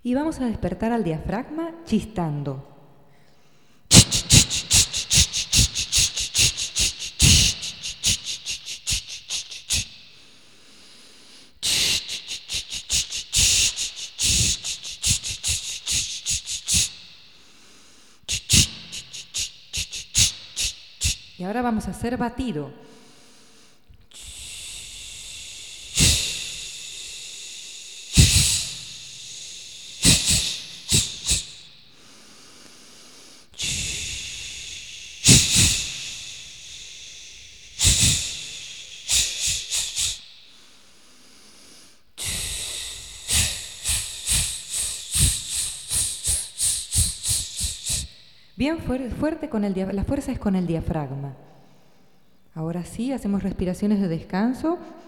Y vamos a despertar al diafragma chistando. Y ahora vamos a hacer batido. Bien fuerte con la fuerza es con el diafragma. Ahora sí, hacemos respiraciones de descanso.